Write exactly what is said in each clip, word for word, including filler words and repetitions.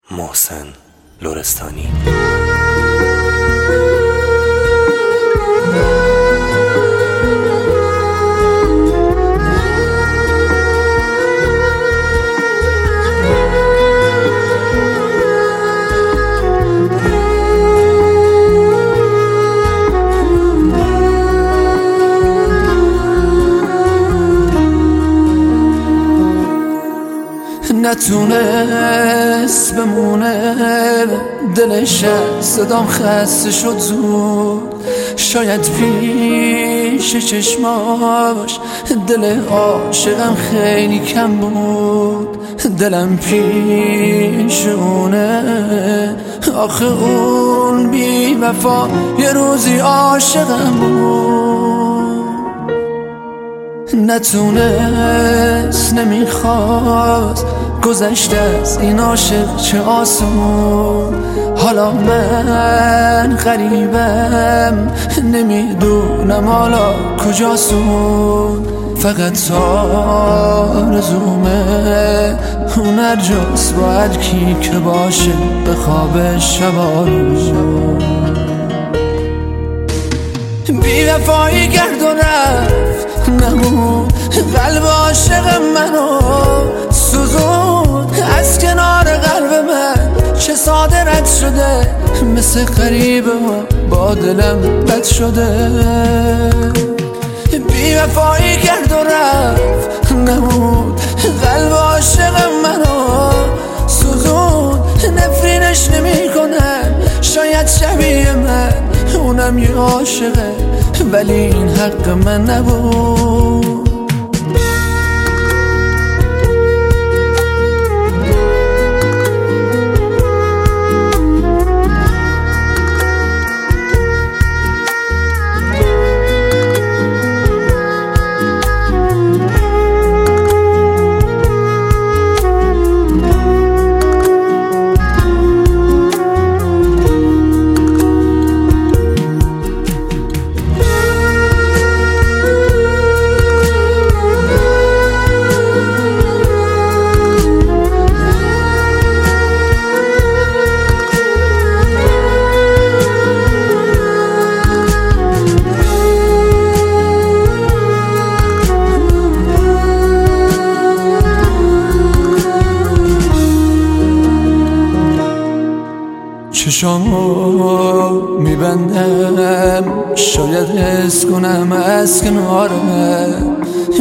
محسن لرستانی. نتونست بمونه دلش، صدام خسته شد زود. شاید پیش چشماش دل عاشقم خیلی کم بود. دلم پیش اونه، آخه اون بی وفا یه روزی عاشقم بود. نتونست، نمیخواست گذشته از این عاشق چه آسون. حالا من غریبم، نمیدونم حالا کجاسون. فقط آرزومه اون هر جاست با هر کی که باشه به خواب شبارون. بی وفایی کرد و رفت، نمون قلب عاشق منو سوزون. از کنار قلب من چه ساده رد شده، مثل غریبه با دلم بد شده. بی وفایی کرد و رفت، نمون قلب عاشق منو سوزون. نفرینش نمی کنم، شاید شبیه من اونم یه عاشقه، ولی این حق من نبود. چشامو میبندم، شاید حس کنم از کنارم.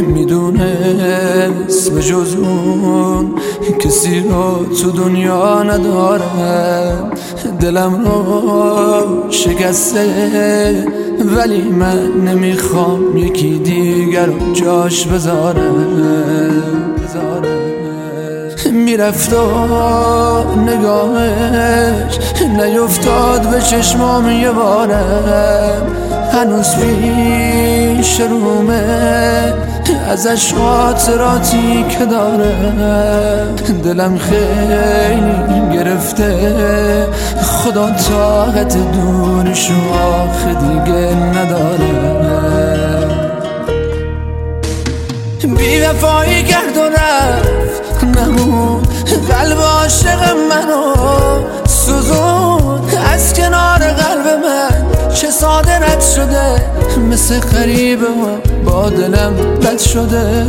میدونست به جز اون کسی رو تو دنیا ندارم. دلم رو شکسته، ولی من نمیخوام یکی دیگر رو جاش بذارم. میرفت و نگاهش نیفتاد به چشمام یه بارم. هنوز پیش رومه ازش خاطراتی که دارم. دلم خیلی گرفته، خدا طاقت دورش آخه دیگه ندارم. بی وفایی کرد و رفت، نمون قلب عاشق منو سوزون. از کنار قلب من چه ساده رد شده، مثل غریبه با دلم بد شده.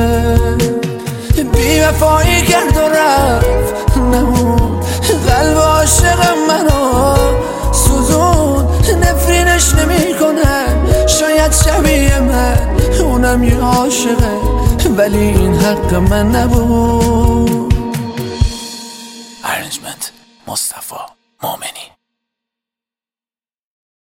بی وفایی کرد و رفت، نمون قلب عاشق منو سوزون. نفرینش نمی کنم، شاید شبیه من اونم یه عاشقه، ولی این حق من نبود. ارنجمنت مصطفی مومنی.